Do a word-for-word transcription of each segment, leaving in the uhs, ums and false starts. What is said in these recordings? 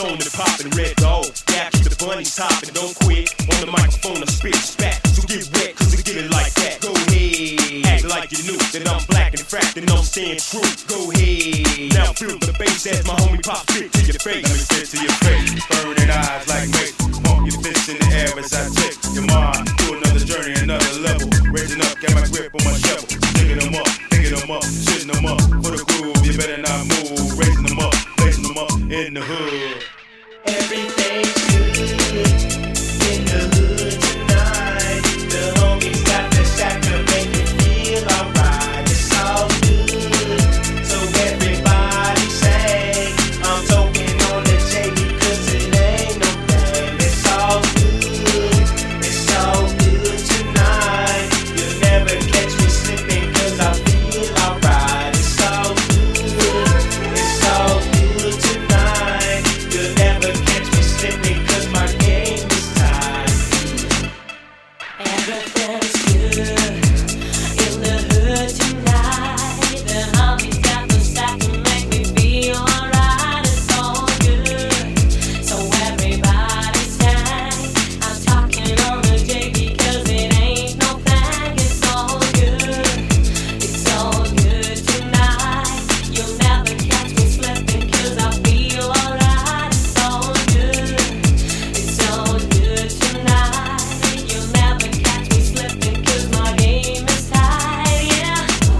on and poppin', red dog. Yeah, keep the bunnies hoppin', don't quit. On the microphone, I spit spat. So get wet, cause I get it like that. Go ahead, act like you knew that I'm black and fracked and I'm staying true. Go ahead, now feel the bass as my homie pop spit to your face. Let me spit to your face, burning eyes like me. Pump your fists in the air as I take your mind to another journey, another level. Raising up, got my grip on my shovel. Digging them up, picking them up, shitting them up. For the groove, you better not move. Raising them up, raising them up in the hood. Everything's good in the hood tonight. The homies got the shack to make me feel alright. It's all good, so everybody say I'm talking on the J because it ain't no thing. It's all good, it's all good tonight. You'll never catch me slipping cause I feel alright. It's all good, it's all good tonight. You'll never catch me slipping cause my game is tied. Everything's good in the hood tonight. The homies got the stack to make me feel alright. It's all good, so everybody sing. I'm talking on the J because it ain't no thing. It's all good, it's all good tonight. You'll never catch me slipping cause I feel alright. It's all good, it's all good tonight. You'll never catch me slipping cause my game is tight, yeah.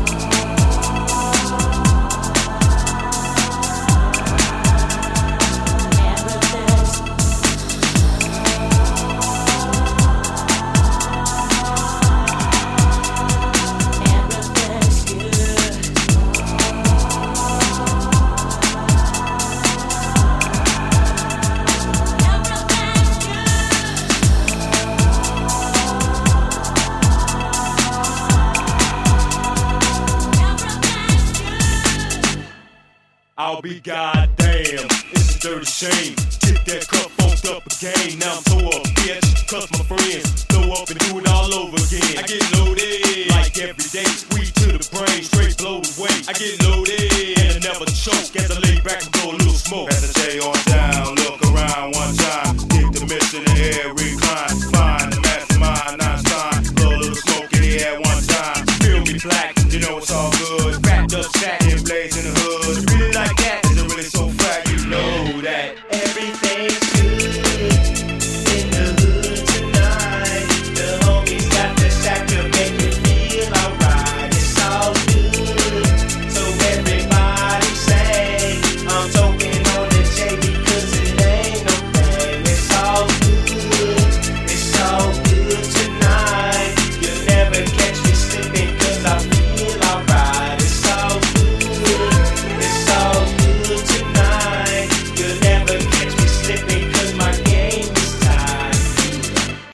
Everything's Everything's good. Everything's good. I'll be goddamn, it's a dirty shame. Tip that cup, funked up again. Now I'm so up, bitch, cause my friends throw up and do it all over again. I get loaded, like every day, weed to the brain, straight blow away. I get loaded, and I never choke as I lay back and blow a little smoke. Pastor J on